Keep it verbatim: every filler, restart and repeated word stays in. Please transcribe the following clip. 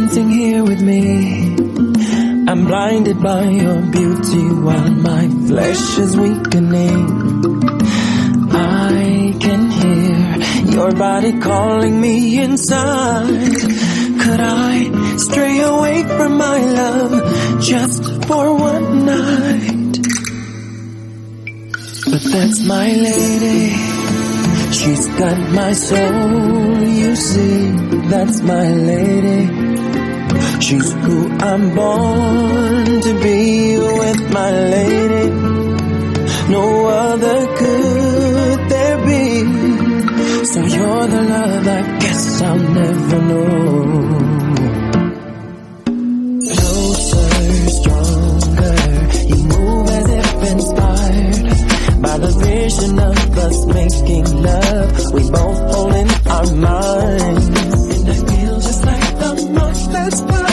dancing here with me. I'm blinded by your beauty while my flesh is weakening. I can hear your body calling me inside. Could I stray away from my love just for one night? But that's my lady. She's got my soul, you see. That's my lady. She's who I'm born to be with, my lady. No other could there be. So you're the love I guess I'll never know. Closer, stronger, you move as if inspired by the vision of us making love. We both hold in our minds, and I feel just like the moth that's flying.